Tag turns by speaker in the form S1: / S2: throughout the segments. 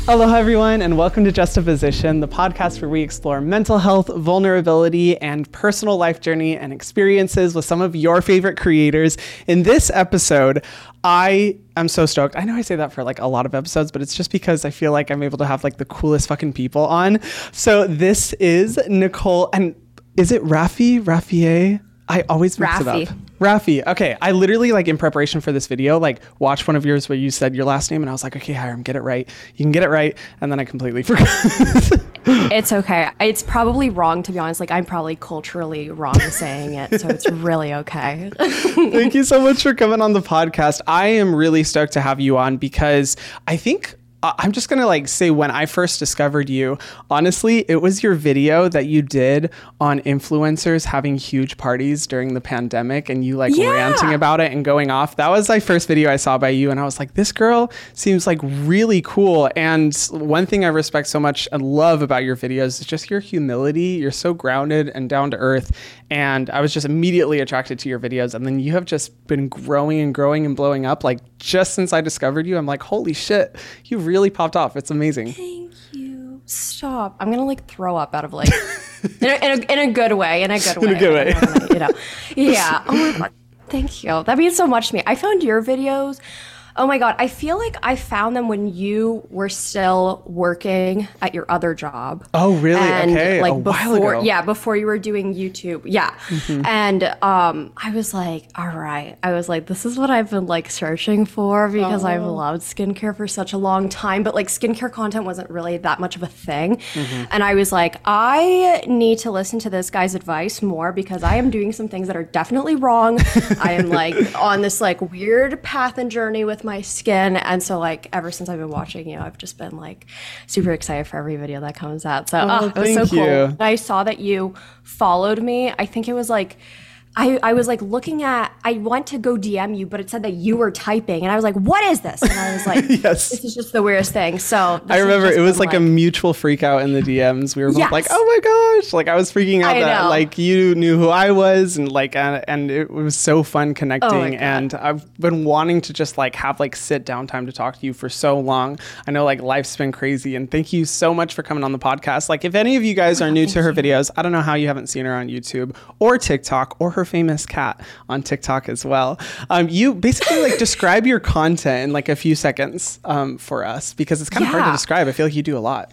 S1: Aloha, everyone, and welcome to Just a Physician, the podcast where we explore mental health, vulnerability, and personal life journey and experiences with some of your favorite creators. In this episode, I am so stoked. I know I say that for like a lot of episodes, but it's just because I feel like I'm able to have like the coolest fucking people on. So this is Nicole, and is it Raffier? I always mix it up. Raffi. Okay. I literally, like, in preparation for this video, like, watched one of yours where you said your last name, and I was like, okay, Hiram, get it right. You can get it right. And then I completely forgot.
S2: It's okay. It's probably wrong, to be honest. Like, I'm probably culturally wrong saying it, so it's really okay.
S1: Thank you so much for coming on the podcast. I am really stoked to have you on because I think I'm just going to like say when I first discovered you, honestly, it was your video that you did on influencers having huge parties during the pandemic and you like ranting about it and going off. That was my first video I saw by you. And I was like, this girl seems like really cool. And one thing I respect so much and love about your videos is just your humility. You're so grounded and down to earth. And I was just immediately attracted to your videos. And then you have just been growing and growing and blowing up. Like just since I discovered you, I'm like, holy shit, you really popped off. It's amazing.
S2: Thank you. Stop. I'm gonna like throw up out of like in a good way. In a good way. You know. Yeah. Oh my god. Thank you. That means so much to me. I found your videos. Oh my God. I feel like I found them when you were still working at your other job.
S1: Oh, really?
S2: And
S1: okay.
S2: like
S1: while ago.
S2: Yeah, before you were doing YouTube. Yeah. Mm-hmm. And I was like, all right. I was like, this is what I've been like searching for because I've loved skincare for such a long time. But like skincare content wasn't really that much of a thing. Mm-hmm. And I was like, I need to listen to this guy's advice more because I am doing some things that are definitely wrong. I am like on this like weird path and journey with my skin, and so like ever since I've been watching you, I've just been like super excited for every video that comes out. So it was so cool. I saw that you followed me. I think it was like I was like looking at, I went to go DM you, but it said that you were typing, and I was like, what is this? And I was like, yes, this is just the weirdest thing. So
S1: I remember it was like a mutual freak out in the DMs. We were both like, oh my gosh, like I was freaking out that like you knew who I was, and like and it was so fun connecting. And I've been wanting to just like have like sit down time to talk to you for so long. I know like life's been crazy, and thank you so much for coming on the podcast. Like if any of you guys are new to her videos, I don't know how you haven't seen her on YouTube or TikTok or her famous cat on TikTok as well. You basically like describe your content in like a few seconds for us because it's kind of hard to describe. I feel like you do a lot.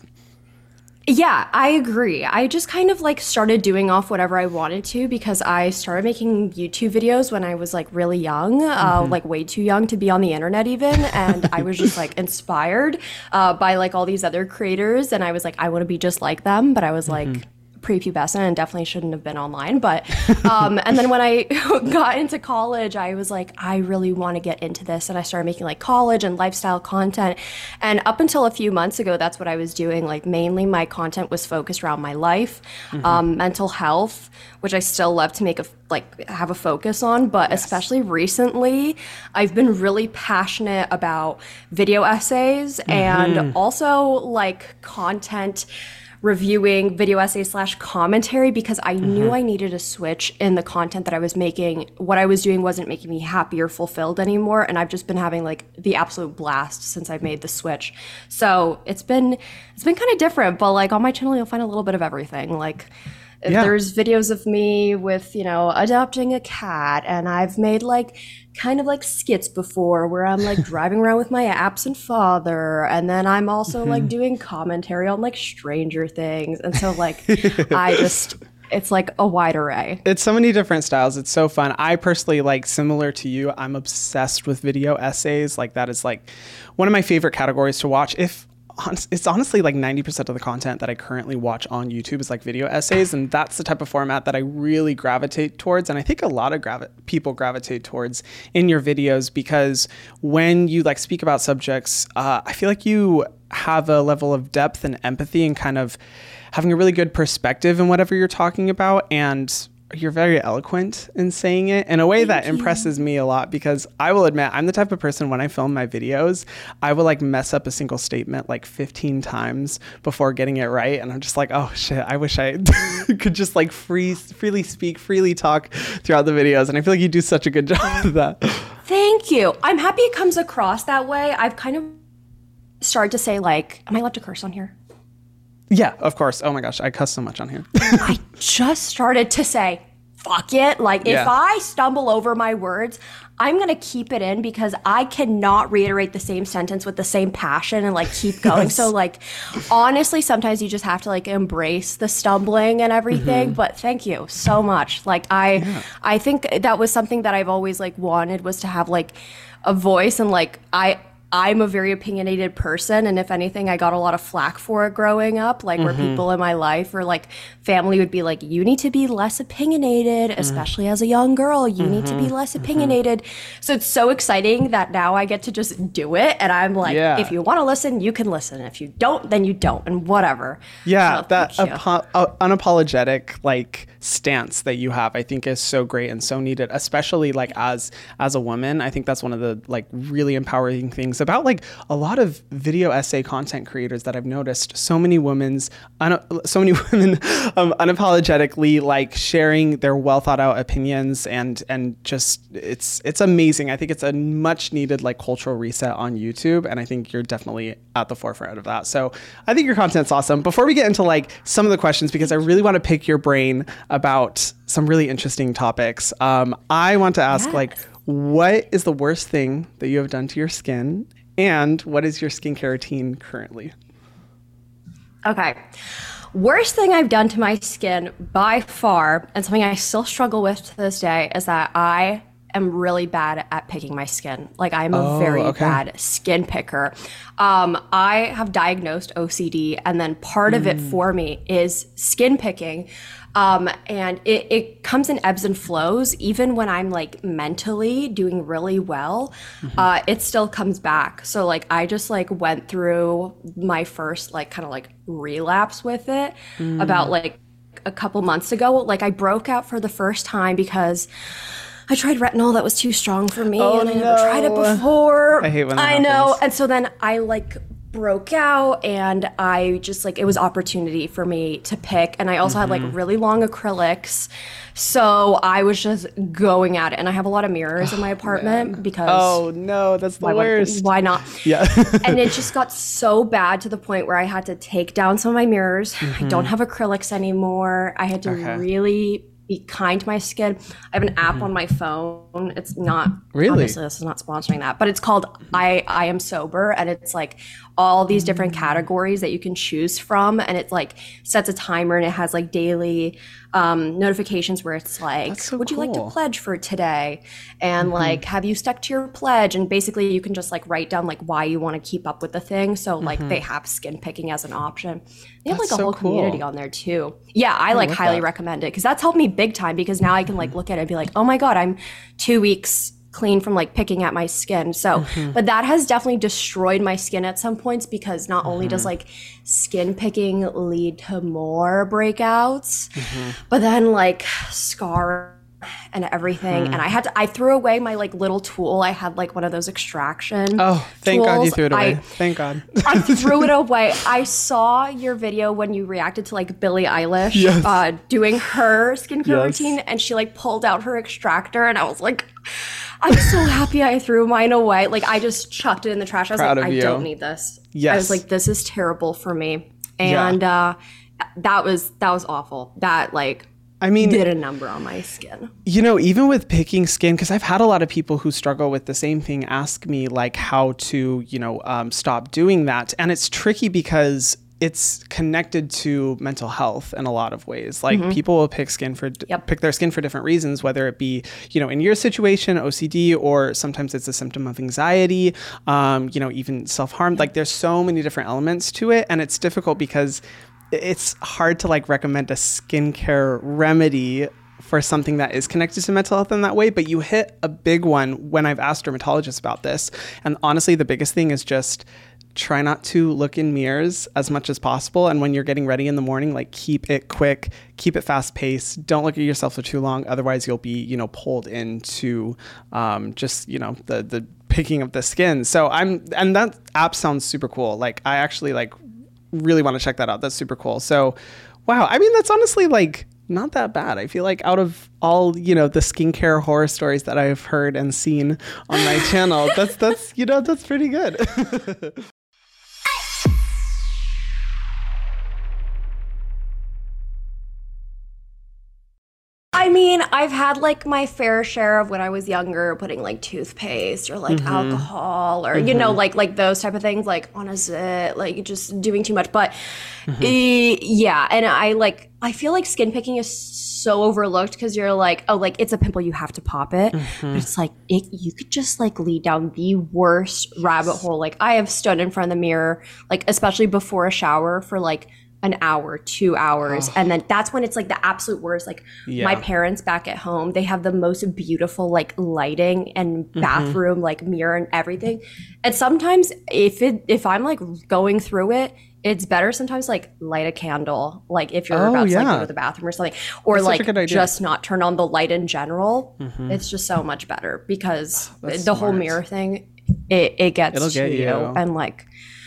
S2: Yeah, I agree. I just kind of like started doing off whatever I wanted to because I started making YouTube videos when I was like really young, like way too young to be on the internet even. And I was just like inspired by like all these other creators. And I was like, I want to be just like them. But I was like, prepubescent and definitely shouldn't have been online. But and then when I got into college, I was like, I really want to get into this, and I started making like college and lifestyle content. And up until a few months ago, that's what I was doing. Like mainly my content was focused around my life, mental health, which I still love to have a focus on. But especially recently, I've been really passionate about video essays and also like content reviewing, video essays / commentary, because I knew I needed a switch in the content that I was making. What I was doing wasn't making me happy or fulfilled anymore, and I've just been having like the absolute blast since I've made the switch. So it's been kind of different, but like on my channel you'll find a little bit of everything. Like there's videos of me with, you know, adopting a cat, and I've made like kind of like skits before where I'm like driving around with my absent father, and then I'm also like doing commentary on like Stranger Things, and so like it's like a wide array.
S1: It's so many different styles. It's so fun. I personally, like, similar to you, I'm obsessed with video essays. Like that is like one of my favorite categories to watch. It's honestly like 90% of the content that I currently watch on YouTube is like video essays, and that's the type of format that I really gravitate towards, and I think a lot of people gravitate towards in your videos, because when you like speak about subjects, I feel like you have a level of depth and empathy and kind of having a really good perspective in whatever you're talking about, and you're very eloquent in saying it in a way that impresses me a lot, because I will admit I'm the type of person, when I film my videos, I will like mess up a single statement like 15 times before getting it right. And I'm just like, oh shit, I wish I could just like freely speak, freely talk throughout the videos. And I feel like you do such a good job of that.
S2: Thank you. I'm happy it comes across that way. I've kind of started to say like, am I allowed to curse on here?
S1: Yeah, of course. Oh my gosh, I cuss so much on here.
S2: I just started to say, fuck it. Like, if I stumble over my words, I'm going to keep it in because I cannot reiterate the same sentence with the same passion and like keep going. So like, honestly, sometimes you just have to like embrace the stumbling and everything. But thank you so much. Like I think that was something that I've always like wanted, was to have like a voice, and like I'm a very opinionated person, and if anything, I got a lot of flack for it growing up, like where people in my life or like family would be like, you need to be less opinionated, especially as a young girl, you need to be less opinionated. So it's so exciting that now I get to just do it, and I'm like, if you want to listen, you can listen. If you don't, then you don't, and whatever.
S1: Yeah, so, that unapologetic like stance that you have, I think is so great and so needed, especially like as a woman. I think that's one of the like really empowering things about like a lot of video essay content creators that I've noticed. So many women unapologetically like sharing their well thought out opinions, and just it's amazing. I think it's a much needed like cultural reset on YouTube, and I think you're definitely at the forefront of that. So I think your content's awesome. Before we get into like some of the questions, because I really want to pick your brain about some really interesting topics, I want to ask like, what is the worst thing that you have done to your skin, and what is your skincare routine currently?
S2: Okay. Worst thing I've done to my skin by far, and something I still struggle with to this day, is that I am really bad at picking my skin. Like, I'm a very bad skin picker. I have diagnosed OCD, and then part of it for me is skin picking. And it comes in ebbs and flows. Even when I'm like mentally doing really well, it still comes back. So like, I just like went through my first like kind of like relapse with it about like a couple months ago. Like, I broke out for the first time because I tried retinol that was too strong for me, and I never tried it before.
S1: I hate when that happens.
S2: know. And so then I like broke out, and I just like, it was opportunity for me to pick. And I also had like really long acrylics, so I was just going at it. And I have a lot of mirrors in my apartment because
S1: that's the worst.
S2: Why not?
S1: Yeah.
S2: And it just got so bad to the point where I had to take down some of my mirrors. I don't have acrylics anymore. I had to really be kind to my skin. I have an app on my phone. It's not obviously this is not sponsoring that, but it's called I Am Sober, and it's like all these different categories that you can choose from, and it like sets a timer, and it has like daily notifications where it's like, would you like to pledge for today? And like, have you stuck to your pledge? And basically you can just like write down like why you want to keep up with the thing. So like they have skin picking as an option. They have like a whole community on there too. Yeah, I like highly recommend it, because that's helped me big time, because now I can like look at it and be like, oh my God, I'm 2 weeks clean from like picking at my skin. So, but that has definitely destroyed my skin at some points, because not only does like skin picking lead to more breakouts, but then like scar and everything. And I threw away my like little tool. I had like one of those extraction
S1: thank
S2: tools.
S1: God you threw it away. Thank God.
S2: I threw it away. I saw your video when you reacted to like Billie Eilish doing her skincare routine, and she like pulled out her extractor, and I was like, I'm so happy I threw mine away. Like, I just chucked it in the trash. I was like, I don't need this. I was like, this is terrible for me. And that was awful. That like, I mean, did a number on my skin.
S1: You know, even with picking skin, because I've had a lot of people who struggle with the same thing ask me like how to, stop doing that. And it's tricky because it's connected to mental health in a lot of ways. Like people will pick pick their skin for different reasons, whether it be, in your situation, OCD, or sometimes it's a symptom of anxiety, even self-harm. Like there's so many different elements to it. And it's difficult because it's hard to like recommend a skincare remedy for something that is connected to mental health in that way. But you hit a big one when I've asked dermatologists about this. And honestly, the biggest thing is just try not to look in mirrors as much as possible. And when you're getting ready in the morning, like keep it quick, keep it fast paced. Don't look at yourself for too long. Otherwise you'll be, pulled into the picking of the skin. So and that app sounds super cool. Like I actually like really want to check that out. That's super cool. So, wow. I mean, that's honestly like not that bad. I feel like out of all, the skincare horror stories that I've heard and seen on my channel, that's pretty good.
S2: mean, I've had like my fair share of when I was younger, putting like toothpaste or like alcohol or you know, like those type of things, like on a zit, like just doing too much. But yeah, and I feel like skin picking is so overlooked because you're like, oh, like it's a pimple, you have to pop it. But it's like you could just like lead down the worst rabbit hole. Like I have stood in front of the mirror, like especially before a shower for like an hour, 2 hours. And then that's when it's like the absolute worst. Like my parents back at home, they have the most beautiful like lighting and bathroom, like mirror and everything. And sometimes if I'm like going through it, it's better sometimes like light a candle, like if you're about to like go to the bathroom or something, or
S1: That's
S2: like just not turn on the light in general. It's just so much better because the whole mirror thing, it gets to you and like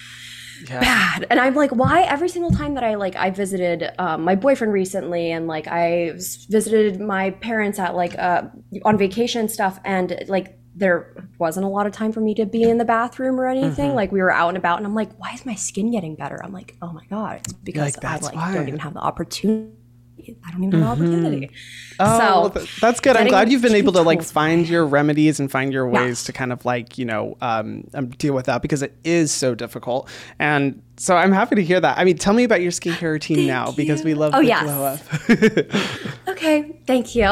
S2: bad. And I'm like, why every single time that I visited my boyfriend recently, and like I visited my parents at like on vacation and stuff, and like there wasn't a lot of time for me to be in the bathroom or anything. Like we were out and about, and I'm like, why is my skin getting better? I'm like, oh my God, it's because I don't even have the opportunity. I don't even have the opportunity.
S1: Oh,
S2: so
S1: that's good. I'm glad you've been able to like find your remedies and find your ways to kind of like, you know, deal with that, because it is so difficult. And so I'm happy to hear that. I mean, tell me about your skincare routine now, because we love the glow up.
S2: Okay, thank you.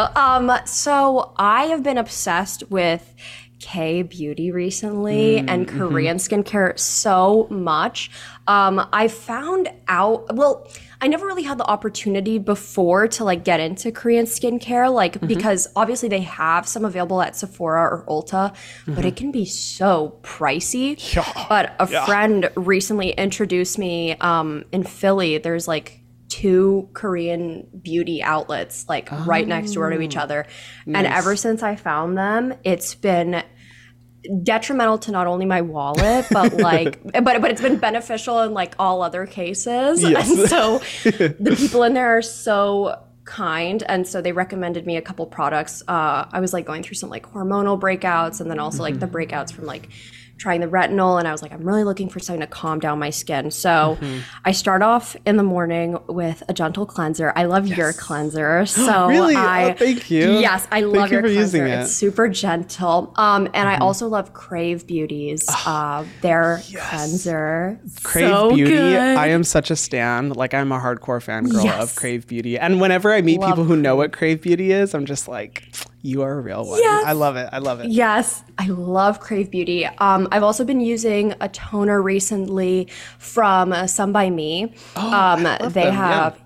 S2: So I have been obsessed with K-beauty recently and Korean skincare so much. I found out, well, I never really had the opportunity before to like get into Korean skincare, like because obviously they have some available at Sephora or Ulta, but it can be so pricey. But a friend recently introduced me in Philly. There's like 2 Korean beauty outlets like right next door to each other. And ever since I found them, it's been detrimental to not only my wallet, but like, but it's been beneficial in like all other cases. And so the people in there are so kind, and so they recommended me a couple products. I was like going through some like hormonal breakouts, and then also like the breakouts from like trying the retinol, and I was like, I'm really looking for something to calm down my skin. So I start off in the morning with a gentle cleanser. I love your cleanser. So
S1: really? Thank you.
S2: Yes, I love your cleanser. It's super gentle. And I also love Crave Beauty's their cleanser.
S1: Crave
S2: so
S1: Beauty.
S2: Good.
S1: I am such a stan. Like I'm a hardcore fangirl of Crave Beauty. And whenever I meet people who know what Crave Beauty is, I'm just like, you are a real one. I love it. I love it.
S2: Yes, I love Crave Beauty. I've also been using a toner recently from Some by Me. They have,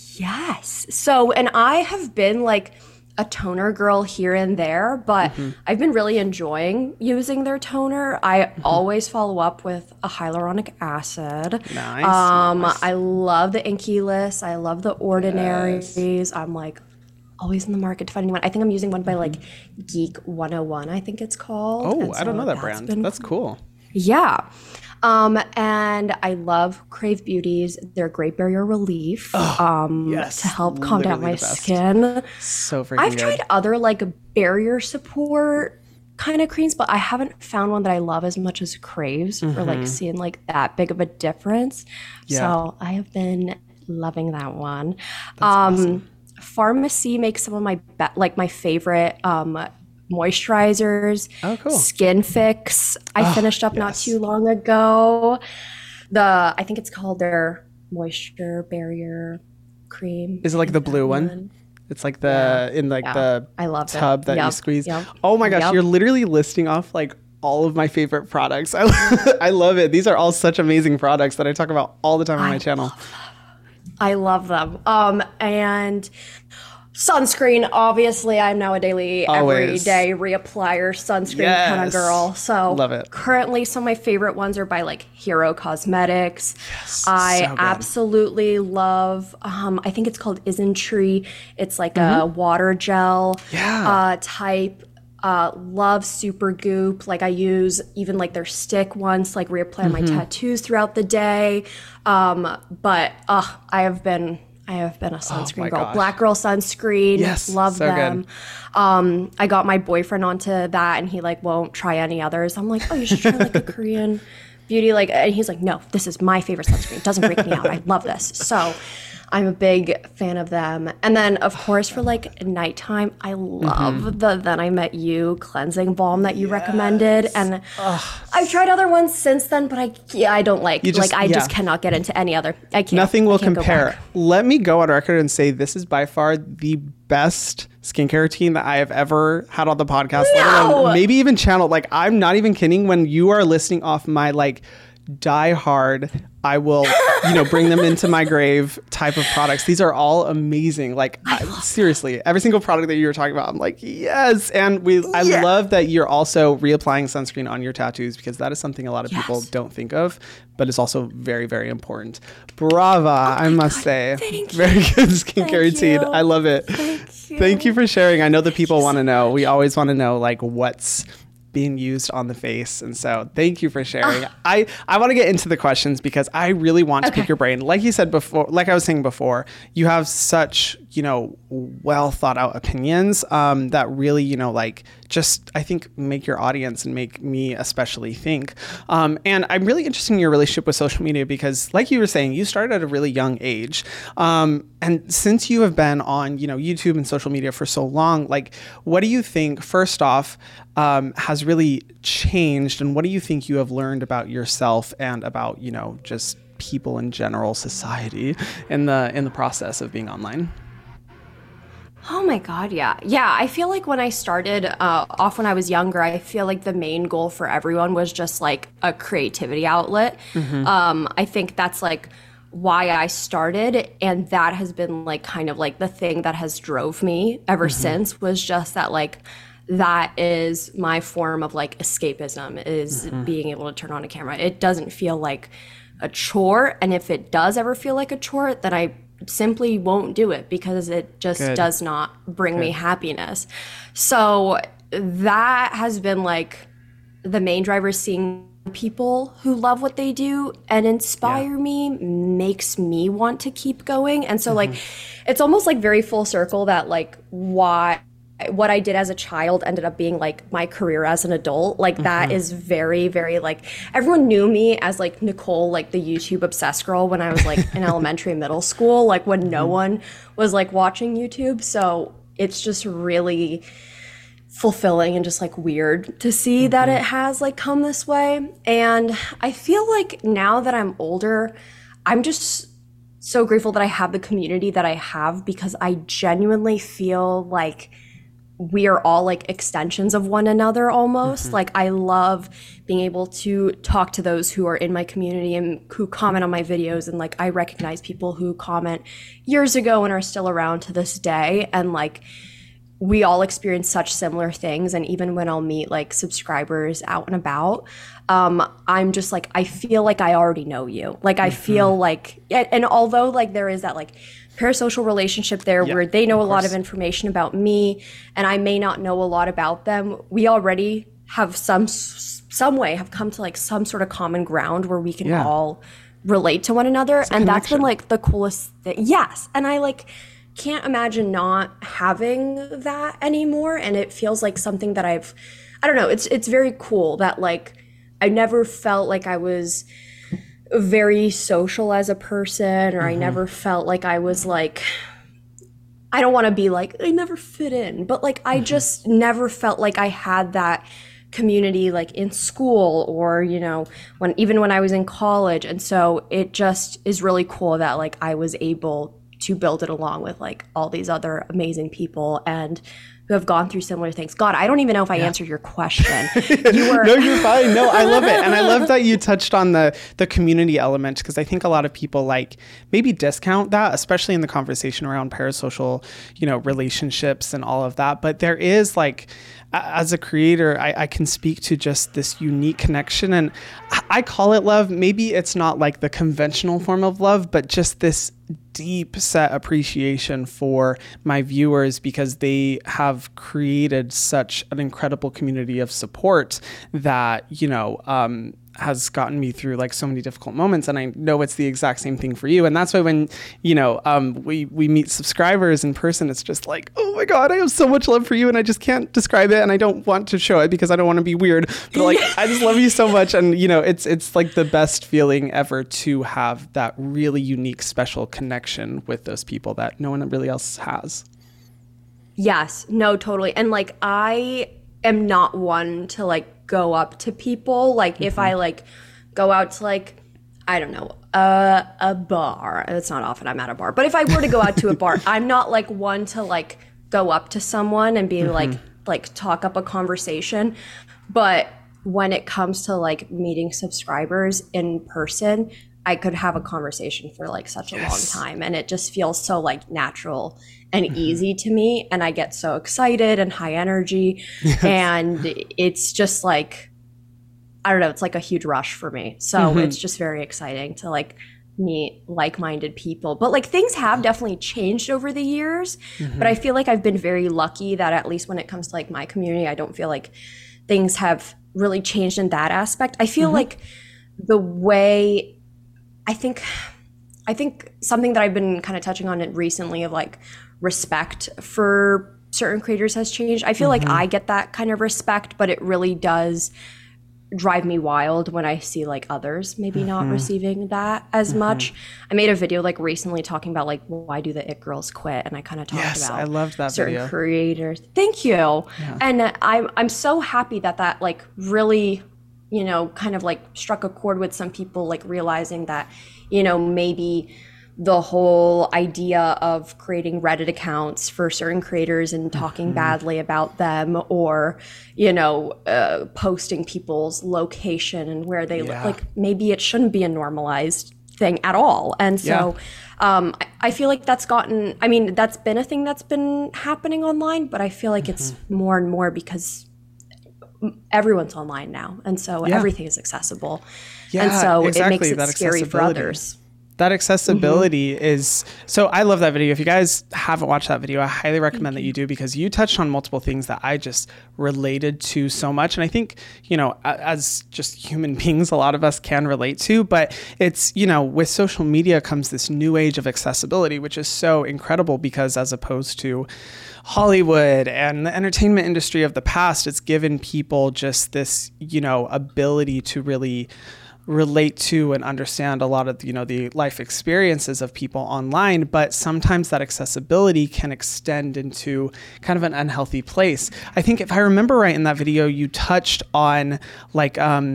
S2: So, and I have been like a toner girl here and there, but I've been really enjoying using their toner. I always follow up with a hyaluronic acid.
S1: Nice.
S2: I love the Inky List. I love the Ordinaries. I'm like always in the market to find anyone. I think I'm using one by like Geek 101, I think it's called.
S1: Oh, I don't know that brand. That's cool.
S2: Yeah. And I love Crave Beauty's, their Great Barrier Relief to help calm down my skin.
S1: So freaking
S2: I've
S1: good.
S2: tried other like barrier support kind of creams, but I haven't found one that I love as much as Crave's for like seeing like that big of a difference. So I have been loving that one.
S1: That's awesome.
S2: Pharmacy makes some of my my favorite moisturizers.
S1: Oh, cool.
S2: Skin Fix. I finished up not too long ago. I think it's called their Moisture Barrier Cream.
S1: Is it like the blue one? It's like the the
S2: I love
S1: tub that you squeeze.
S2: Yep.
S1: Oh my gosh, you're literally listing off like all of my favorite products. I love it. These are all such amazing products that I talk about all the time on my channel.
S2: I love them. And sunscreen, obviously, I'm now a daily, everyday reapplier sunscreen kind of girl. So
S1: love it.
S2: Currently, some of my favorite ones are by like Hero Cosmetics. I absolutely love, I think it's called Isntree. It's like a water gel type. Love Supergoop. Like I use even like their stick ones to like reapply my tattoos throughout the day. But I have been a sunscreen girl.
S1: Gosh.
S2: Black Girl sunscreen.
S1: Yes,
S2: love
S1: so
S2: them.
S1: Good.
S2: I got my boyfriend onto that, and he like won't try any others. I'm like, oh, you should try like a Korean beauty. Like, and he's like, no, this is my favorite sunscreen. It doesn't break me out. I love this. So I'm a big fan of them. And then, of course, for like nighttime, I love the Then I Met You cleansing balm that you recommended. And I've tried other ones since then, but I don't like. I just cannot get into any other. I can't.
S1: Nothing will compare. Let me go on record and say this is by far the best skincare routine that I have ever had on the podcast.
S2: No!
S1: Maybe even channel. Like, I'm not even kidding. When you are listing off my like die hard, I will, bring them into my grave type of products. These are all amazing. Like, seriously, every single product that you were talking about, I'm like, yes. And I love that you're also reapplying sunscreen on your tattoos, because that is something a lot of people don't think of, but it's also very, very important. Brava, I must say. Very good skincare routine. I love it. Thank you for sharing. I know the people want to know. We always want to know like what's being used on the face, and so thank you for sharing. I want to get into the questions because I really want to pick your brain. Like you said before, like I was saying before, you have such well thought out opinions that really just I think make your audience and make me especially think. And I'm really interested in your relationship with social media because, like you were saying, you started at a really young age, and since you have been on YouTube and social media for so long, like what do you think first off has really changed, and what do you think you have learned about yourself and about just people in general, society, in the process of being online?
S2: Oh my God, yeah. Yeah, I feel like when I started off when I was younger, I feel like the main goal for everyone was just like a creativity outlet. I think that's like why I started, and that has been like kind of like the thing that has drove me ever since, was just that like that is my form of like escapism, is being able to turn on a camera. It doesn't feel like a chore, and if it does ever feel like a chore, then I simply won't do it because it just does not bring me happiness. So that has been like the main driver. Seeing people who love what they do and inspire me makes me want to keep going. And so like it's almost like very full circle that like what I did as a child ended up being like my career as an adult. Like that is very, very like, everyone knew me as like Nicole, like the YouTube obsessed girl when I was like in elementary and middle school, like when no one was like watching YouTube. So it's just really fulfilling and just like weird to see that it has like come this way. And I feel like now that I'm older, I'm just so grateful that I have the community that I have, because I genuinely feel like we are all like extensions of one another almost. Like I love being able to talk to those who are in my community and who comment on my videos, and like I recognize people who comment years ago and are still around to this day, and like we all experience such similar things. And even when I'll meet like subscribers out and about, I'm just like, I feel like I already know you. Like I feel like, and although like there is that like parasocial relationship there where they know a lot of information about me and I may not know a lot about them, we already have some way have come to like some sort of common ground where we can all relate to one another. And that's been like the coolest thing. Yes. And I like can't imagine not having that anymore. And it feels like something that I don't know, it's very cool that like I never felt like I was very social as a person, or I never felt like I was like, I don't want to be like, I never fit in, but like I just never felt like I had that community like in school or even when I was in college. And so it just is really cool that like I was able to build it along with like all these other amazing people and who have gone through similar things. God, I don't even know if I answered your question.
S1: No, you're fine. No, I love it. And I love that you touched on the community element, because I think a lot of people like maybe discount that, especially in the conversation around parasocial, relationships and all of that. But there is like, as a creator, I can speak to just this unique connection, and I call it love. Maybe it's not like the conventional form of love, but just this deep set appreciation for my viewers, because they have created such an incredible community of support that, has gotten me through like so many difficult moments, and I know it's the exact same thing for you. And that's why when we meet subscribers in person, it's just like, oh my god, I have so much love for you, and I just can't describe it, and I don't want to show it because I don't want to be weird, but like I just love you so much. And it's like the best feeling ever to have that really unique, special connection with those people that no one really else has.
S2: Yes, no, totally. And like I am not one to like go up to people. Like if I like go out to like, I don't know, a bar. It's not often I'm at a bar, but if I were to go out to a bar, I'm not like one to like go up to someone and be like talk up a conversation. But when it comes to like meeting subscribers in person, I could have a conversation for like such a long time, and it just feels so like natural and easy to me, and I get so excited and high energy. And it's just like, I don't know, it's like a huge rush for me. So it's just very exciting to like meet like-minded people. But like things have definitely changed over the years, but I feel like I've been very lucky that at least when it comes to like my community, I don't feel like things have really changed in that aspect. I feel like the way I think something that I've been kind of touching on it recently of like respect for certain creators has changed. I feel like I get that kind of respect, but it really does drive me wild when I see like others maybe not receiving that as much. I made a video like recently talking about like why do the it girls quit, and I kind of talked about
S1: I loved that
S2: certain
S1: video.
S2: creators. Thank you. Yeah. And I'm so happy that like really, kind of like struck a chord with some people, like realizing that, maybe the whole idea of creating Reddit accounts for certain creators and talking badly about them, or, posting people's location and where they live, like maybe it shouldn't be a normalized thing at all. And so I feel like that's been a thing that's been happening online, but I feel like it's more and more because everyone's online now, and so everything is accessible, and so it makes it scary for others.
S1: That accessibility is, so I love that video. If you guys haven't watched that video, I highly recommend that you do, because you touched on multiple things that I just related to so much. And I think, as just human beings, a lot of us can relate to, but it's, with social media comes this new age of accessibility, which is so incredible, because as opposed to Hollywood and the entertainment industry of the past, it's given people just this, ability to really relate to and understand a lot of, the life experiences of people online. But sometimes that accessibility can extend into kind of an unhealthy place. I think if I remember right in that video, you touched on like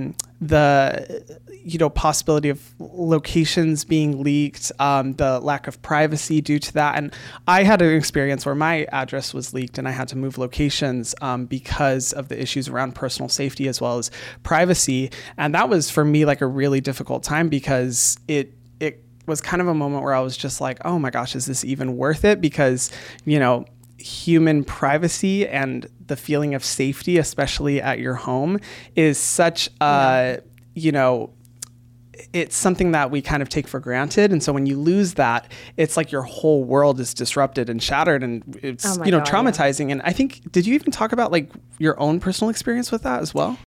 S1: the possibility of locations being leaked, the lack of privacy due to that. And I had an experience where my address was leaked and I had to move locations because of the issues around personal safety as well as privacy. And that was for me like a really difficult time, because it was kind of a moment where I was just like, oh my gosh, is this even worth it? Because, human privacy and the feeling of safety, especially at your home, is such it's something that we kind of take for granted. And so when you lose that, it's like your whole world is disrupted and shattered, and it's, traumatizing. Yeah. And I think, did you even talk about like your own personal experience with that as well?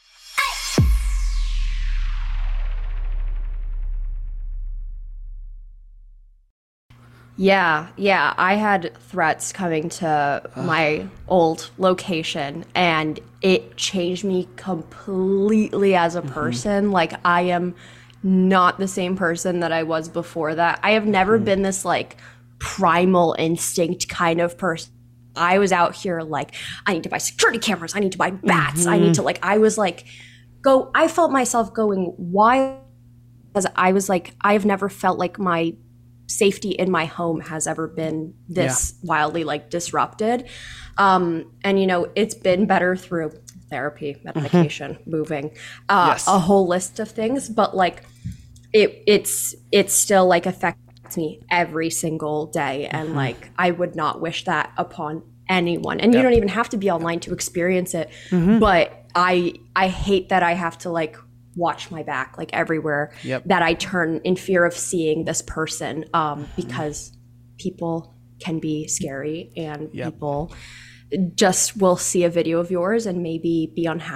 S2: Yeah. I had threats coming to my old location, and it changed me completely as a person. Like, I am not the same person that I was before that. I have never been this like primal instinct kind of person. I was out here like, I need to buy security cameras. I need to buy bats. I need to I felt myself going wild, because I was like, I've never felt like my safety in my home has ever been this wildly like disrupted. And it's been better through therapy, medication, moving, a whole list of things, but like it's still like affects me every single day. And like, I would not wish that upon anyone. And you don't even have to be online to experience it. But I hate that I have to like watch my back like everywhere that I turn in fear of seeing this person, because people can be scary, and people just will see a video of yours and maybe be unhappy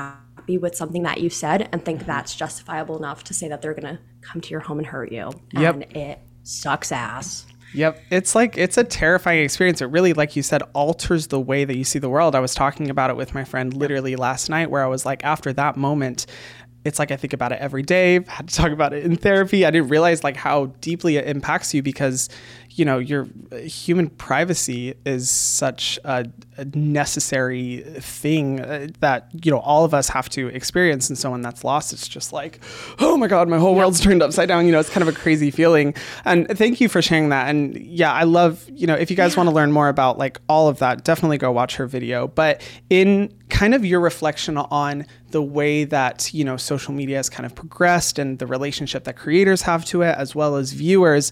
S2: happy with something that you said and think that's justifiable enough to say that they're going to come to your home and hurt you.
S1: Yep.
S2: And it sucks ass.
S1: Yep. It's a terrifying experience. It really, like you said, alters the way that you see the world. I was talking about it with my friend literally last night, where I was like, after that moment, it's like I think about it every day. I've had to talk about it in therapy. I didn't realize like how deeply it impacts you, because, you know, your human privacy is such a necessary thing that, you know, all of us have to experience. And so when that's lost, it's just like, oh my God, my whole world's turned upside down. You know, it's kind of a crazy feeling. And thank you for sharing that. And yeah, I love, you know, if you guys want to learn more about like all of that, definitely go watch her video. But in kind of your reflection on the way that, you know, social media has kind of progressed and the relationship that creators have to it, as well as viewers,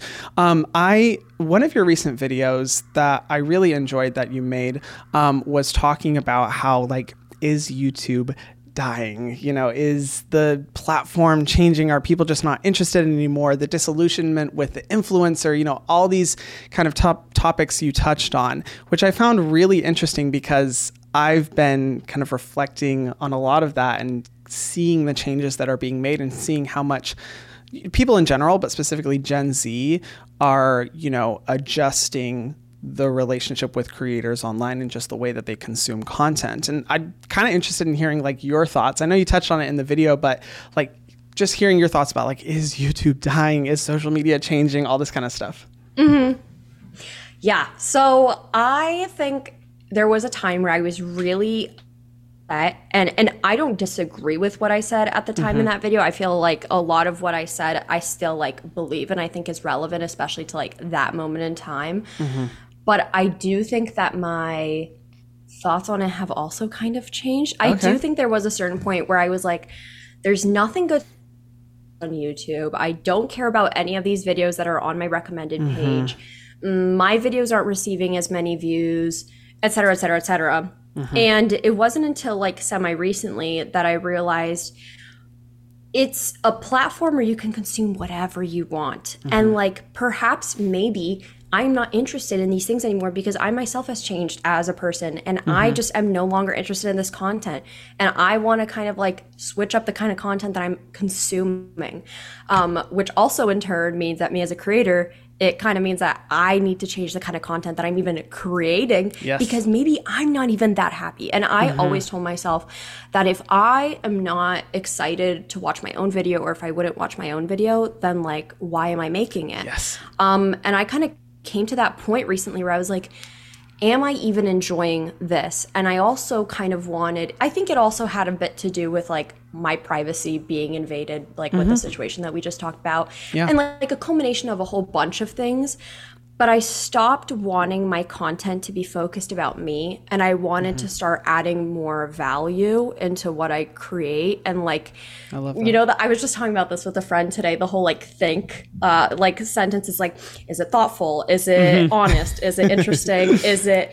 S1: one of your recent videos that I really enjoyed that you made was talking about how, like, is YouTube dying? You know, is the platform changing? Are people just not interested anymore? The disillusionment with the influencer, you know, all these kind of topics you touched on, which I found really interesting, because I've been kind of reflecting on a lot of that and seeing the changes that are being made and seeing how much people in general, but specifically Gen Z, are, you know, adjusting the relationship with creators online and just the way that they consume content. And I'm kind of interested in hearing like your thoughts. I know you touched on it in the video, but like just hearing your thoughts about like, is YouTube dying? Is social media changing? All this kind of stuff.
S2: Mm-hmm. Yeah. So I think there was a time where I was really and I don't disagree with what I said at the time in that video. I feel like a lot of what I said, I still like believe and I think is relevant, especially to like that moment in time. But I do think that my thoughts on it have also kind of changed. I do think there was a certain point where I was like, there's nothing good on YouTube. I don't care about any of these videos that are on my recommended page. My videos aren't receiving as many views, et cetera, et cetera, et cetera. And it wasn't until like semi-recently that I realized it's a platform where you can consume whatever you want. And like, perhaps maybe I'm not interested in these things anymore because I myself has changed as a person, and I just am no longer interested in this content. And I want to kind of like switch up the kind of content that I'm consuming, which also in turn means that me as a creator, it kind of means that I need to change the kind of content that I'm even creating, because maybe I'm not even that happy. And I always told myself that if I am not excited to watch my own video, or if I wouldn't watch my own video, then like, why am I making it? And I kind of came to that point recently where I was like, am I even enjoying this? And I also kind of wanted, I think it also had a bit to do with like my privacy being invaded, like with the situation that we just talked about, and like a culmination of a whole bunch of things. But I stopped wanting my content to be focused about me, and I wanted to start adding more value into what I create. And like, I love that. You know, I was just talking about this with a friend today, the whole like think like sentence is like, is it thoughtful? Is it honest? Is it interesting? Is it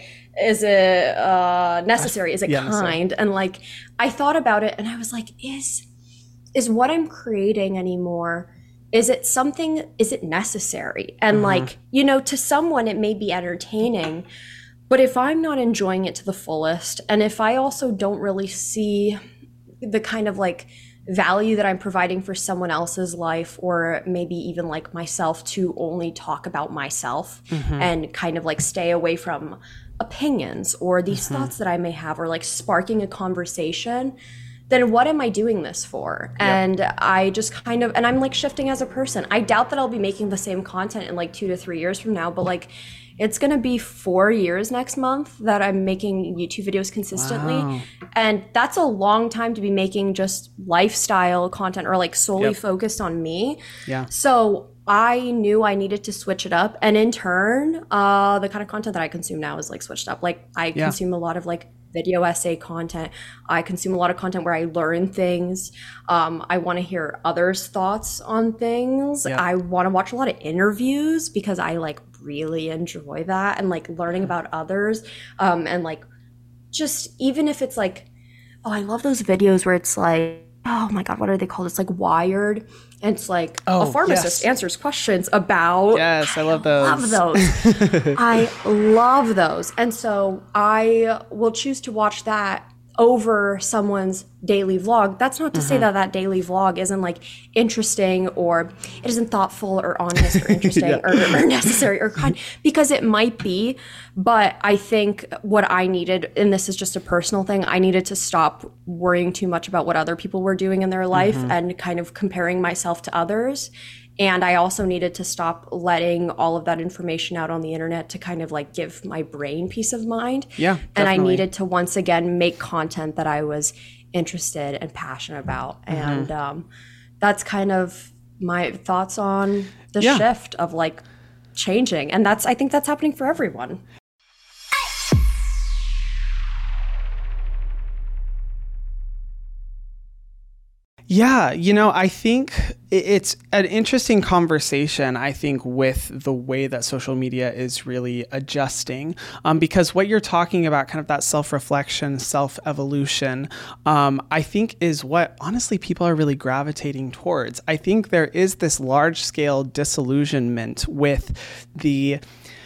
S2: necessary? Is it kind? And like, I thought about it and I was like, is what I'm creating anymore, is it necessary? And like, you know, to someone it may be entertaining, but if I'm not enjoying it to the fullest, and if I also don't really see the kind of like value that I'm providing for someone else's life, or maybe even like myself, to only talk about myself and kind of like stay away from opinions or these thoughts that I may have, or like sparking a conversation, then what am I doing this for? And I just kind of, and I'm like shifting as a person. I doubt that I'll be making the same content in like 2 to 3 years from now, but like it's gonna be 4 years next month that I'm making YouTube videos consistently. And that's a long time to be making just lifestyle content, or like solely focused on me. So I knew I needed to switch it up. And in turn, the kind of content that I consume now is like switched up. Like I consume a lot of like video essay content. I consume a lot of content where I learn things. I want to hear others' thoughts on things. I want to watch a lot of interviews because I like really enjoy that, and like learning about others. And like, just even if it's like, oh, I love those videos where it's like, oh my God, what are they called? It's like Wired. And it's like a pharmacist answers questions about.
S1: I love those.
S2: I love those. And so I will choose to watch that over someone's daily vlog. That's not to say that that daily vlog isn't like interesting, or it isn't thoughtful or honest or interesting or necessary or kind, because it might be. But I think what I needed, and this is just a personal thing, I needed to stop worrying too much about what other people were doing in their life and kind of comparing myself to others. And I also needed to stop letting all of that information out on the internet to kind of like give my brain peace of mind.
S1: Yeah,
S2: and I needed to once again make content that I was interested and passionate about. And that's kind of my thoughts on the shift of like changing. And I think that's happening for everyone.
S1: Yeah, I think it's an interesting conversation, I think, with the way that social media is really adjusting, because what you're talking about, kind of that self-reflection, self-evolution, I think is what, honestly, people are really gravitating towards. I think there is this large-scale disillusionment with the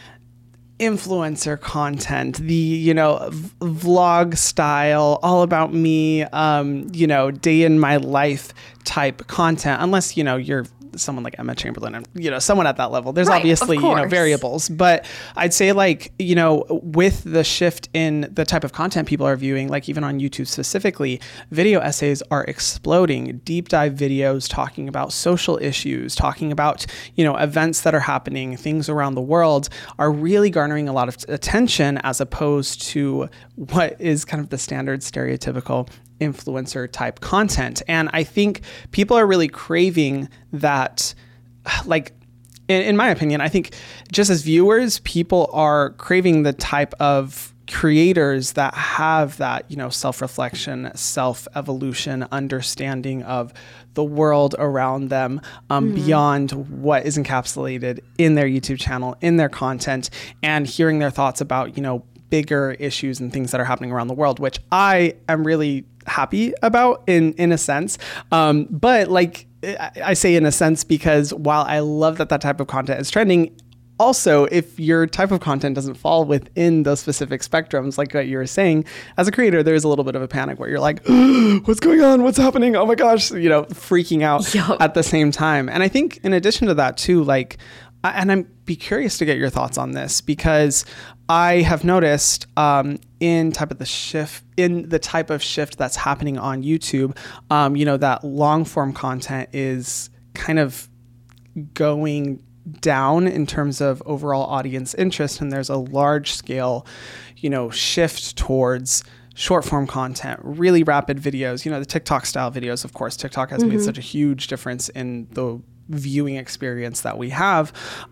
S1: influencer content, the, vlog style, all about me, day in my life type content, unless, you're someone like Emma Chamberlain and, someone at that level. There's obviously, variables, but I'd say like, with the shift in the type of content people are viewing, like even on YouTube specifically, video essays are exploding. Deep dive videos talking about social issues, talking about, events that are happening, things around the world are really garnering a lot of attention, as opposed to what is kind of the standard stereotypical influencer type content. And I think people are really craving that, like, in my opinion, I think just as viewers, people are craving the type of creators that have that, self-reflection, self-evolution, understanding of the world around them, beyond what is encapsulated in their YouTube channel, in their content, and hearing their thoughts about, bigger issues and things that are happening around the world, which I am really happy about in a sense. But like I say in a sense, because while I love that type of content is trending, also, if your type of content doesn't fall within those specific spectrums, like what you were saying, as a creator, there's a little bit of a panic where you're like, what's going on? What's happening? Oh my gosh, freaking out at the same time. And I think in addition to that too, like, and I'd be curious to get your thoughts on this, because I have noticed in the type of shift that's happening on YouTube, that long form content is kind of going down in terms of overall audience interest, and there's a large scale, shift towards short form content, really rapid videos, the TikTok style videos. Of course, TikTok has made such a huge difference in the viewing experience that we have.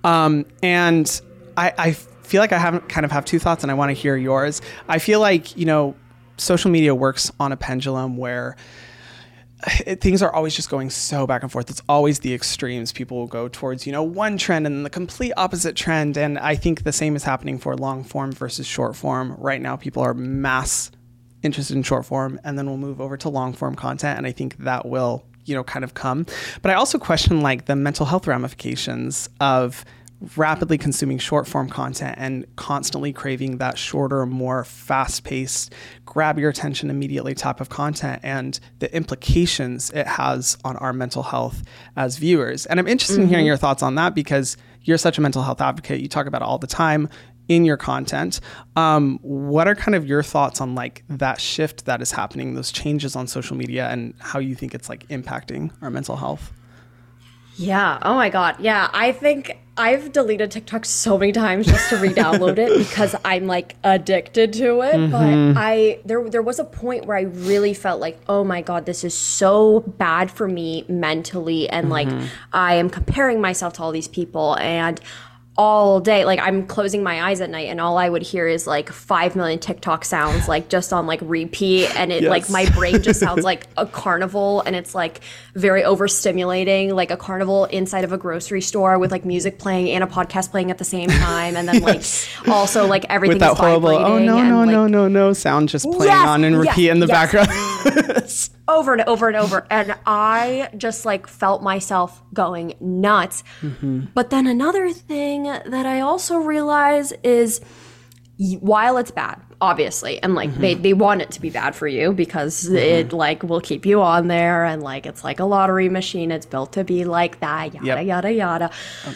S1: And I feel like I have two thoughts, and I want to hear yours. I feel like, social media works on a pendulum where things are always just going so back and forth. It's always the extremes. People will go towards, one trend and then the complete opposite trend. And I think the same is happening for long form versus short form. Right now, people are mass interested in short form, and then we'll move over to long form content. And I think that will, kind of come. But I also question like the mental health ramifications of rapidly consuming short form content and constantly craving that shorter, more fast-paced, grab your attention immediately type of content, and the implications it has on our mental health as viewers. And I'm interested in hearing your thoughts on that, because you're such a mental health advocate. You talk about it all the time in your content. What are kind of your thoughts on like that shift that is happening, those changes on social media, and how you think it's like impacting our mental health?
S2: Yeah. Oh my God. Yeah. I think I've deleted TikTok so many times just to re-download it because I'm like addicted to it. But there was a point where I really felt like, oh my God, this is so bad for me mentally. And like, I am comparing myself to all these people, and all day, like I'm closing my eyes at night and all I would hear is like 5 million TikTok sounds, like just on like repeat, and it like my brain just sounds like a carnival, and it's like very overstimulating, like a carnival inside of a grocery store with like music playing and a podcast playing at the same time, and then like also like everything
S1: with that
S2: is
S1: horrible
S2: vibrating
S1: sound just playing on and repeat in the background.
S2: Over and over and over. And I just like felt myself going nuts. But then another thing that I also realize is while it's bad, obviously, and like they want it to be bad for you because it like will keep you on there, and like it's like a lottery machine. It's built to be like that, yada yada yada.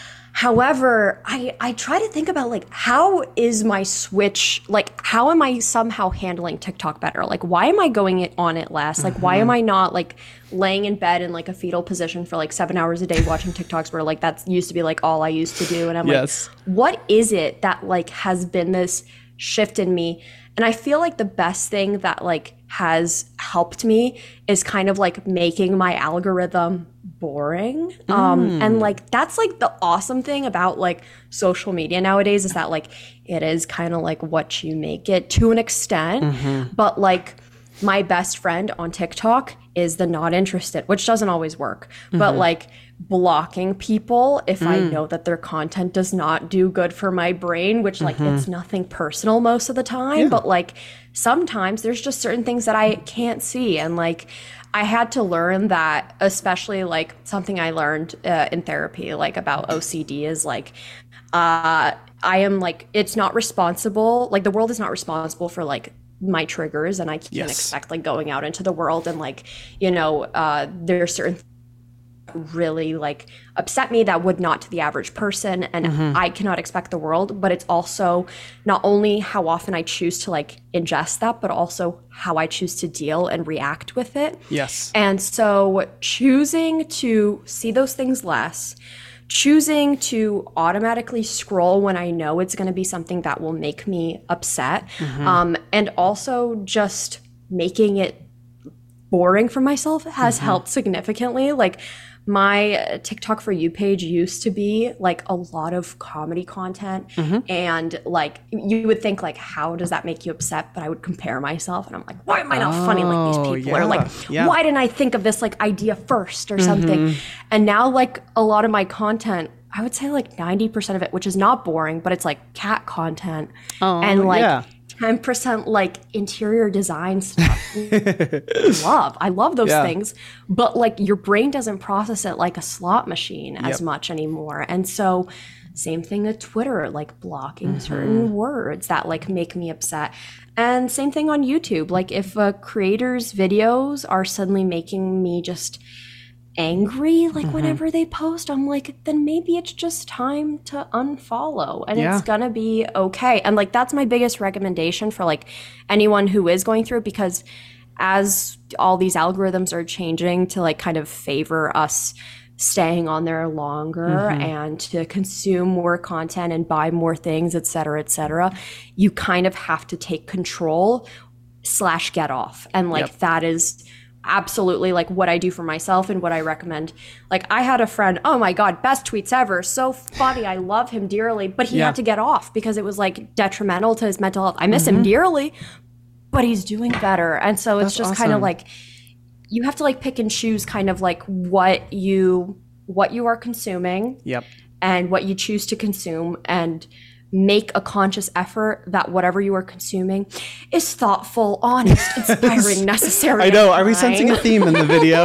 S2: However, I try to think about like, how is my switch, like how am I somehow handling TikTok better? Like, why am I going on it less? Like, why am I not like laying in bed in like a fetal position for like 7 hours a day watching TikToks, where like that used to be like all I used to do? And I'm like, what is it that like has been this shift in me? And I feel like the best thing that like has helped me is kind of like making my algorithm boring. And like that's like the awesome thing about like social media nowadays, is that like it is kind of like what you make it to an extent. But like my best friend on TikTok is the not interested, which doesn't always work. But like blocking people if I know that their content does not do good for my brain, which like it's nothing personal most of the time, but like sometimes there's just certain things that I can't see. And like I had to learn that, especially like something I learned in therapy, like about OCD, is like I am like, it's not responsible, like the world is not responsible for like my triggers, and I can't expect like going out into the world and like, you know, there are certain really like upset me that would not to the average person, and I cannot expect the world. But it's also not only how often I choose to like ingest that, but also how I choose to deal and react with it. And so choosing to see those things less, choosing to automatically scroll when I know it's going to be something that will make me upset, and also just making it boring for myself has helped significantly. Like my TikTok For You page used to be like a lot of comedy content, and like you would think like, how does that make you upset? But I would compare myself and I'm like, why am I not funny like these people? Or like, why didn't I think of this like idea first or something? And now like a lot of my content, I would say like 90% of it, which is not boring, but it's like cat content and like 10% like interior design stuff. I love those things, but like your brain doesn't process it like a slot machine as much anymore. And so same thing with Twitter, like blocking certain words that like make me upset. And same thing on YouTube. Like if a creator's videos are suddenly making me just angry, like whenever they post, I'm like, then maybe it's just time to unfollow, and it's gonna be okay. And like that's my biggest recommendation for like anyone who is going through it, because as all these algorithms are changing to like kind of favor us staying on there longer and to consume more content and buy more things, et cetera, you kind of have to take control / get off. And like that is absolutely like what I do for myself and what I recommend. Like I had a friend, oh my God, best tweets ever, so funny, I love him dearly, but he had to get off because it was like detrimental to his mental health. I miss him dearly, but he's doing better. And so it's just kind of like, you have to like pick and choose kind of like what you are consuming and what you choose to consume, and make a conscious effort that whatever you are consuming is thoughtful, honest, inspiring, necessary.
S1: I know. Are we sensing a theme in the video?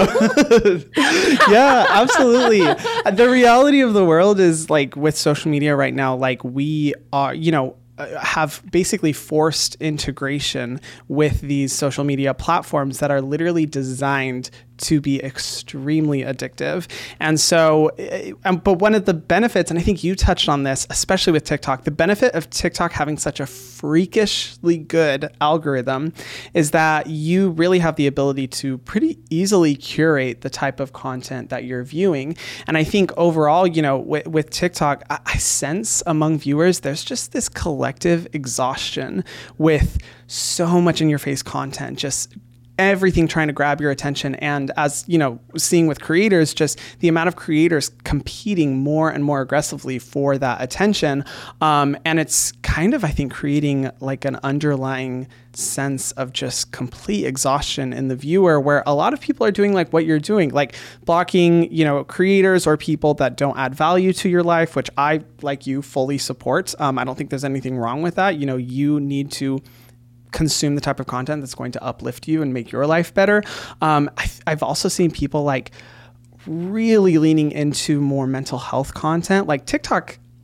S1: Yeah, absolutely. The reality of the world is like with social media right now, like we are, you know, have basically forced integration with these social media platforms that are literally designed to be extremely addictive. And so, but one of the benefits, and I think you touched on this, especially with TikTok, the benefit of TikTok having such a freakishly good algorithm is that you really have the ability to pretty easily curate the type of content that you're viewing. And I think overall, you know, with TikTok, I sense among viewers, there's just this collective exhaustion with so much in your face content, just everything trying to grab your attention. And as you know, seeing with creators, just the amount of creators competing more and more aggressively for that attention. And it's kind of, I think, creating like an underlying sense of just complete exhaustion in the viewer, where a lot of people are doing like what you're doing, like blocking, you know, creators or people that don't add value to your life, which I, like you, fully support. I don't think there's anything wrong with that. You know, you need to consume the type of content that's going to uplift you and make your life better. I've also seen people like really leaning into more mental health content. Like TikTok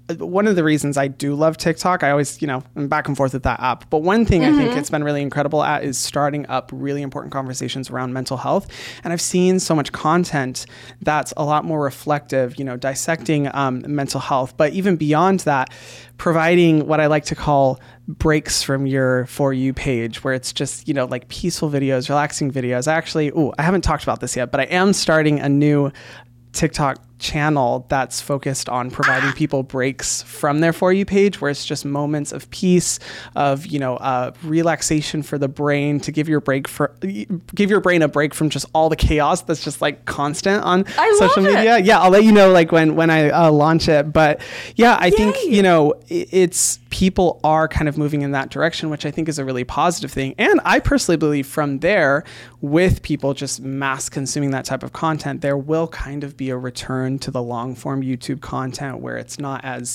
S1: one of the reasons I do love TikTok, I always, I'm back and forth with that app. But one thing I think it's been really incredible at is starting up really important conversations around mental health. And I've seen so much content that's a lot more reflective, dissecting mental health. But even beyond that, providing what I like to call breaks from your For You page, where it's just, like peaceful videos, relaxing videos. I haven't talked about this yet, but I am starting a new TikTok channel that's focused on providing people breaks from their For You page, where it's just moments of peace, of relaxation for the brain, to give your brain a break from just all the chaos that's just like constant on social media. Yeah, I'll let you know like when I launch it. But yeah, I think it's people are kind of moving in that direction, which I think is a really positive thing. And I personally believe from there, with people just mass consuming that type of content, there will kind of be a return to the long form YouTube content where it's not as,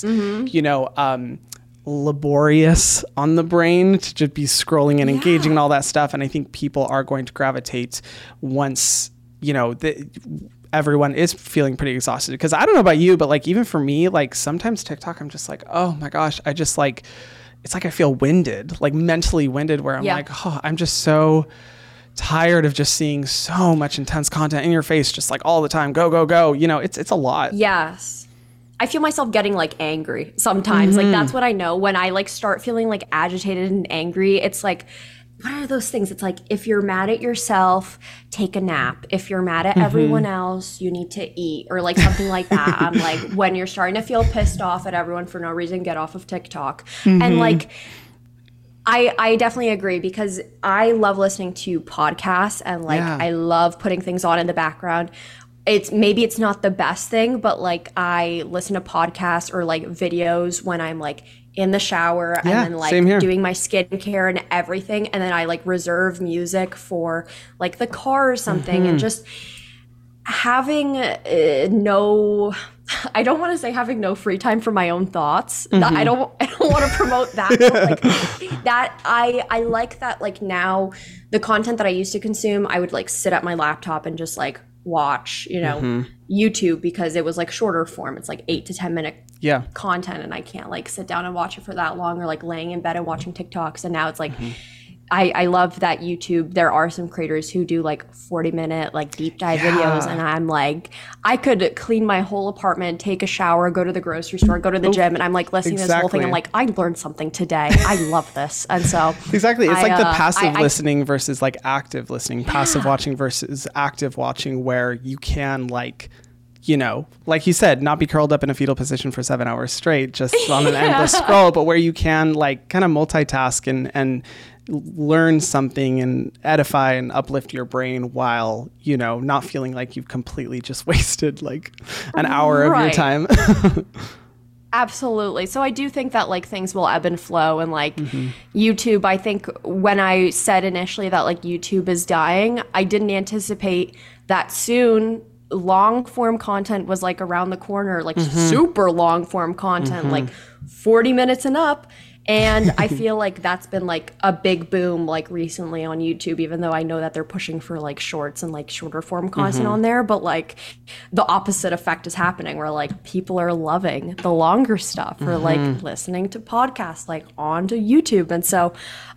S1: laborious on the brain to just be scrolling and engaging and all that stuff. And I think people are going to gravitate once, everyone is feeling pretty exhausted. Because I don't know about you, but like even for me, like sometimes TikTok, I'm just like, oh my gosh, I just like, it's like I feel winded, like mentally winded, where I'm like, oh, I'm just so tired of just seeing so much intense content in your face, just like all the time, go, go, go. It's a lot.
S2: Yes. I feel myself getting like angry sometimes. Like that's what I know when I like start feeling like agitated and angry. It's like, what are those things? It's like, if you're mad at yourself, take a nap. If you're mad at everyone else, you need to eat, or like something like that. I'm like, when you're starting to feel pissed off at everyone for no reason, get off of TikTok. And like, I definitely agree, because I love listening to podcasts, and like I love putting things on in the background. Maybe it's not the best thing, but like I listen to podcasts or like videos when I'm like in the shower and then like doing my skincare and everything, and then I like reserve music for like the car or something, and just having I don't want to say having no free time for my own thoughts. I don't want to promote that. But like that, I like that. Like now, the content that I used to consume, I would like sit at my laptop and just like watch, YouTube, because it was like shorter form. It's like 8 to 10 minute content, and I can't like sit down and watch it for that long, or like laying in bed and watching TikToks. And now it's like, I love that YouTube, there are some creators who do like 40-minute like deep dive videos, and I'm like, I could clean my whole apartment, take a shower, go to the grocery store, go to the gym, and I'm like listening to this whole thing. I'm like, I learned something today. I love this. And so
S1: exactly, it's like the passive listening versus like active listening, passive watching versus active watching, where you can like, like you said, not be curled up in a fetal position for 7 hours straight, just on an endless scroll, but where you can like kind of multitask and learn something and edify and uplift your brain while, not feeling like you've completely just wasted like an hour of your time.
S2: Absolutely. So I do think that like things will ebb and flow, and like YouTube, I think when I said initially that like YouTube is dying, I didn't anticipate that soon long form content was like around the corner, like super long form content, like 40 minutes and up. And I feel like that's been like a big boom like recently on YouTube, even though I know that they're pushing for like shorts and like shorter form content on there. But like the opposite effect is happening, where like people are loving the longer stuff, or like listening to podcasts like onto YouTube. And so,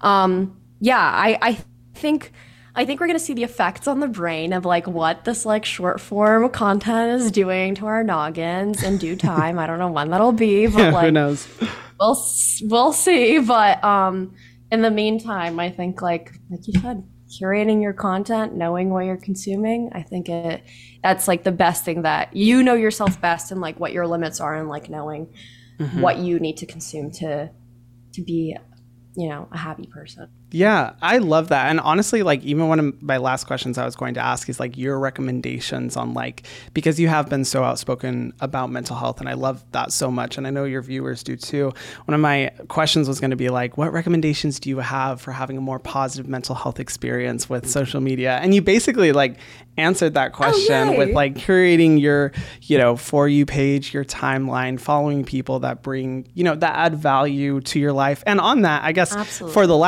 S2: I think we're going to see the effects on the brain of like what this like short form content is doing to our noggins in due time. I don't know when that'll be, but like,
S1: who knows?
S2: We'll see. But in the meantime, I think like you said, curating your content, knowing what you're consuming, I think that's like the best thing, that you know yourself best, and like what your limits are, and like knowing what you need to consume to be, a happy person.
S1: Yeah, I love that. And honestly, like even one of my last questions I was going to ask is like your recommendations on like, because you have been so outspoken about mental health, and I love that so much. And I know your viewers do too. One of my questions was going to be like, what recommendations do you have for having a more positive mental health experience with social media? And you basically like answered that question with like curating your, For You page, your timeline, following people that bring, that add value to your life. And on that, I guess for the last question,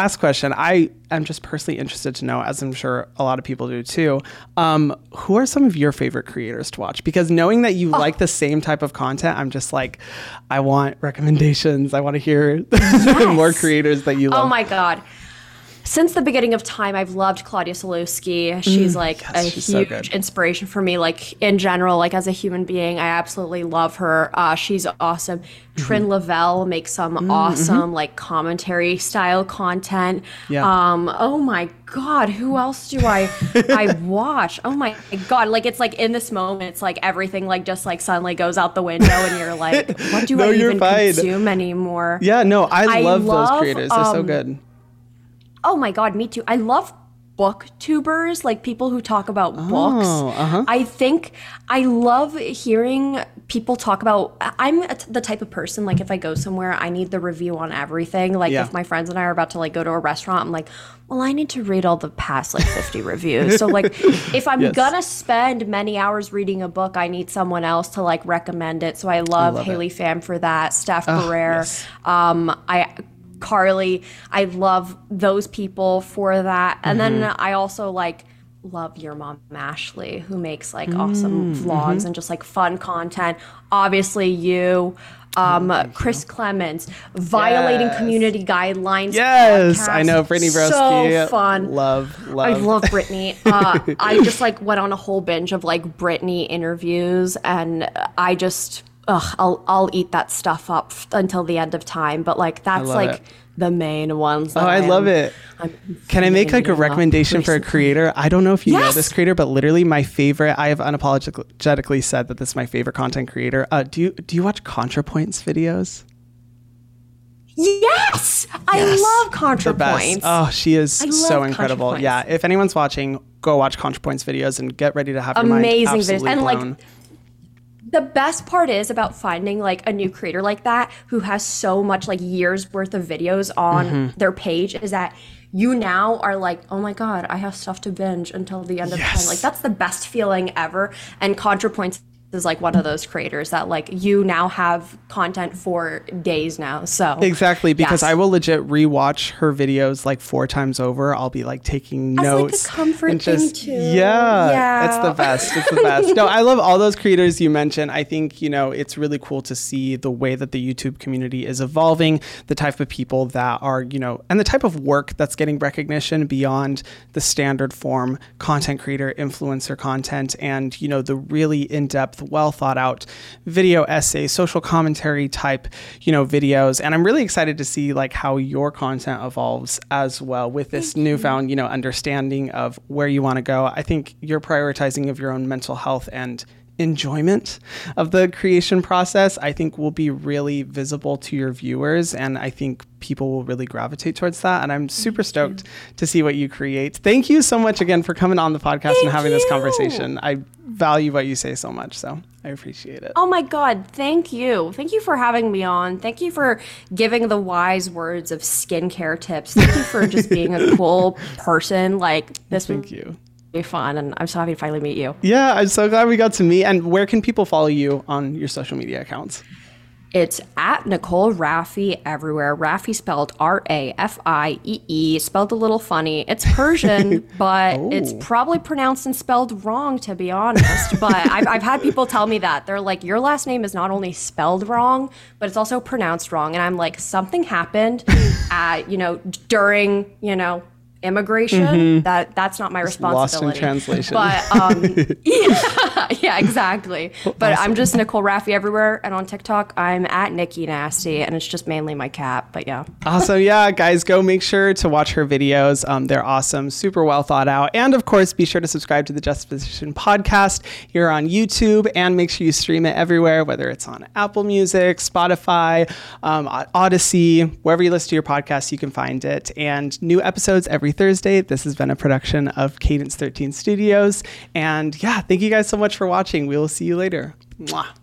S1: question. I am just personally interested to know, as I'm sure a lot of people do too, who are some of your favorite creators to watch? Because knowing that you like the same type of content, I'm just like, I want recommendations. I want to hear more creators that you love.
S2: Oh my God. Since the beginning of time, I've loved Claudia Sulewski. She's she's huge inspiration for me. Like in general, like as a human being, I absolutely love her. She's awesome. Trin Lavelle makes some awesome like commentary style content.
S1: Yeah.
S2: Oh my God, who else do I watch? Oh my God, like it's like in this moment, it's like everything like just like suddenly goes out the window, and you're like, what do I even consume anymore?
S1: Yeah, no, I love those creators. They're so good.
S2: Oh my God, me too. I love booktubers, like people who talk about books. I think I love hearing people talk about, I'm the type of person, like if I go somewhere, I need the review on everything. Like if my friends and I are about to like go to a restaurant, I'm like, well, I need to read all the past like 50 reviews. So like if I'm gonna spend many hours reading a book, I need someone else to like recommend it. So I love Haley Pham for that, Steph Barrere. Carly, I love those people for that. And then I also like love Your Mom Ashley, who makes like awesome vlogs and just like fun content. Obviously you, Chris Clements, violating community guidelines.
S1: Yes,
S2: podcast.
S1: I know Brittany Broski.
S2: So fun.
S1: Love.
S2: I love Brittany. I just like went on a whole binge of like Brittany interviews, and I just I'll eat that stuff up until the end of time. But like that's like the main ones.
S1: I love it. Can I make like a recommendation for a creator? I don't know if you know this creator, but literally my favorite, I have unapologetically said that this is my favorite content creator. Do you watch ContraPoints videos?
S2: Yes! I love ContraPoints.
S1: Oh, she is so incredible. Yeah, if anyone's watching, go watch ContraPoints videos and get ready to have your mind absolutely blown. And like,
S2: the best part is about finding like a new creator like that who has so much like years worth of videos on their page is that you now are like, oh my God, I have stuff to binge until the end of time. Like that's the best feeling ever. And ContraPoints is like one of those creators that like you now have content for days now. So
S1: exactly, because I will legit rewatch her videos like 4 times over. I'll be like taking notes.
S2: Like a comfort thing too.
S1: Yeah, it's the best. It's the best. No, I love all those creators you mentioned. I think, it's really cool to see the way that the YouTube community is evolving, the type of people that are, and the type of work that's getting recognition beyond the standard form content creator, influencer content, and, the really in-depth, well thought out video essay, social commentary type, videos. And I'm really excited to see like how your content evolves as well with this newfound, understanding of where you want to go. I think you're prioritizing of your own mental health and enjoyment of the creation process, I think will be really visible to your viewers. And I think people will really gravitate towards that. And I'm super stoked to see what you create. Thank you so much again for coming on the podcast and having this conversation. I value what you say so much. So I appreciate it.
S2: Oh my God. Thank you. Thank you for having me on. Thank you for giving the wise words of skincare tips. Thank you for just being a cool person. Like this.
S1: Thank you.
S2: Be fun, and I'm so happy to finally meet you.
S1: Yeah, I'm so glad we got to meet. And where can people follow you on your social media accounts?
S2: It's at Nicole Rafie everywhere. Rafie spelled Rafiee, spelled a little funny. It's Persian, but it's probably pronounced and spelled wrong, to be honest. But I've had people tell me that. They're like, your last name is not only spelled wrong, but it's also pronounced wrong. And I'm like, something happened at, during, immigration, that's not my responsibility.
S1: Lost in translation.
S2: But yeah, exactly. But I'm just Nicole Rafie everywhere, and on TikTok I'm at Nikki Nasty, and it's just mainly my cat. But yeah.
S1: Awesome. Yeah, guys, go make sure to watch her videos. They're awesome, super well thought out, and of course, be sure to subscribe to the Juxtaposition podcast here on YouTube, and make sure you stream it everywhere, whether it's on Apple Music, Spotify, Odyssey, wherever you listen to your podcast, you can find it. And new episodes every Thursday. This has been a production of Cadence 13 Studios. And yeah, thank you guys so much for watching. We will see you later. Mwah.